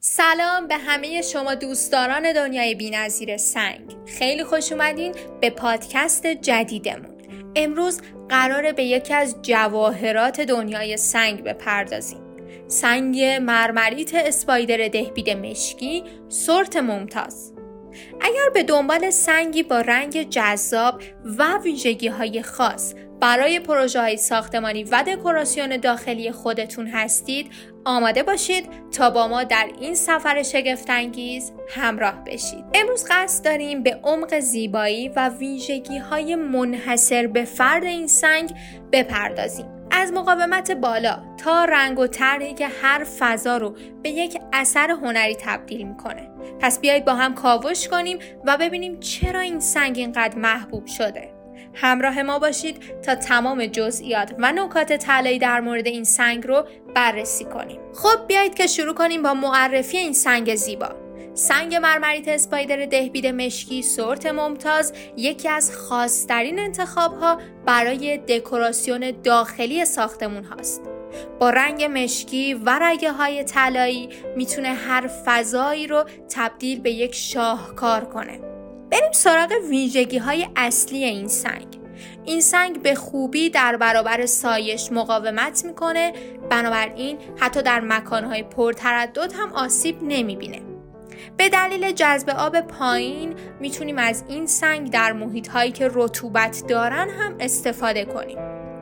سلام به همه شما دوستداران دنیای بی‌نظیر سنگ. خیلی خوش اومدین به پادکست جدیدمون. امروز قراره به یکی از جواهرات دنیای سنگ بپردازیم. سنگ مرمریت اسپایدر دهبید مشکی، سورت ممتاز. اگر به دنبال سنگی با رنگ جذاب و ویژگی‌های خاص برای پروژه‌های ساختمانی و دکوراسیون داخلی خودتون هستید، آماده باشید تا با ما در این سفر شگفت‌انگیز همراه بشید. امروز قصد داریم به عمق زیبایی و ویژگی‌های منحصر به فرد این سنگ بپردازیم. از مقاومت بالا تا رنگ و طرحی که هر فضا رو به یک اثر هنری تبدیل میکنه. پس بیایید با هم کاوش کنیم و ببینیم چرا این سنگ اینقدر محبوب شده. همراه ما باشید تا تمام جزئیات و نکات طلایی در مورد این سنگ رو بررسی کنیم. خب بیایید که شروع کنیم با معرفی این سنگ زیبا. سنگ مرمریت اسپایدر دهبید مشکی سورت ممتاز یکی از خاص‌ترین انتخاب‌ها برای دکوراسیون داخلی ساختمون هاست. با رنگ مشکی و رگه‌های طلایی میتونه هر فضایی رو تبدیل به یک شاهکار کنه. بریم سراغ ویژگی‌های اصلی این سنگ. این سنگ به خوبی در برابر سایش مقاومت میکنه، بنابراین حتی در مکان‌های پرتردد هم آسیب نمیبینه. به دلیل جذب آب پایین میتونیم از این سنگ در محیط‌هایی که رطوبت دارن هم استفاده کنیم.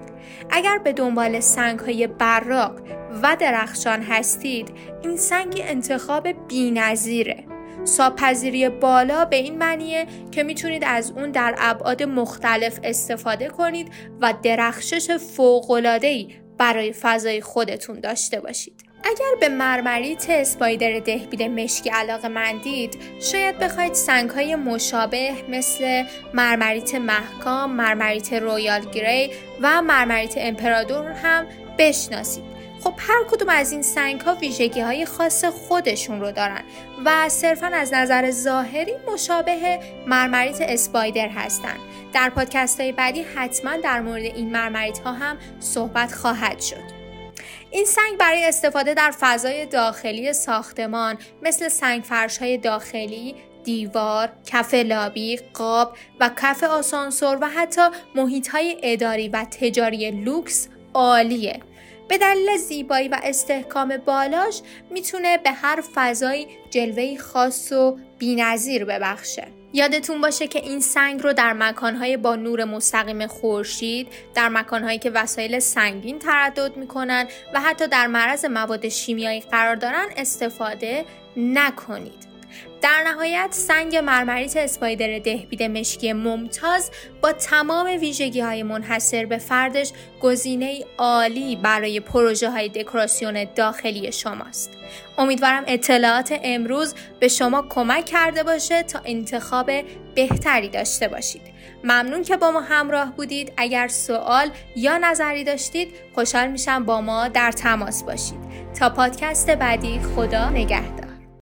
اگر به دنبال سنگ‌های براق و درخشان هستید، این سنگ انتخاب بی‌نظیره. ساب‌پذیری بالا به این معنیه که میتونید از اون در ابعاد مختلف استفاده کنید و درخشش فوق‌العاده‌ای برای فضای خودتون داشته باشید. اگر به مرمریت اسپایدر دهبید مشکی علاقه‌مندید، شاید بخواید سنگ‌های مشابه مثل مرمریت محکام، مرمریت رویال گری و مرمریت امپرادور هم بشناسید. خب هر کدوم از این سنگ‌ها ویژگی‌های خاص خودشون رو دارن و صرفاً از نظر ظاهری مشابه مرمریت اسپایدر هستن. در پادکست‌های بعدی حتماً در مورد این مرمریت‌ها هم صحبت خواهد شد. این سنگ برای استفاده در فضای داخلی ساختمان مثل سنگ‌فرش‌های داخلی، دیوار، کف لابی، قاب و کف آسانسور و حتی محیط‌های اداری و تجاری لوکس عالیه. به دلیل زیبایی و استحکام بالاش میتونه به هر فضایی جلوه‌ای خاص و بی‌نظیر ببخشه. یادتون باشه که این سنگ رو در مکان‌های با نور مستقیم خورشید، در مکان‌هایی که وسایل سنگین تردد میکنن و حتی در معرض مواد شیمیایی قرار دارن استفاده نکنید. در نهایت سنگ مرمریت اسپایدر دهبید مشکی ممتاز با تمام ویژگی‌های منحصر به فردش گزینه‌ای عالی برای پروژه‌های دکوراسیون داخلی شماست. امیدوارم اطلاعات امروز به شما کمک کرده باشه تا انتخاب بهتری داشته باشید. ممنون که با ما همراه بودید. اگر سوال یا نظری داشتید خوشحال میشم با ما در تماس باشید. تا پادکست بعدی، خدا نگهدار.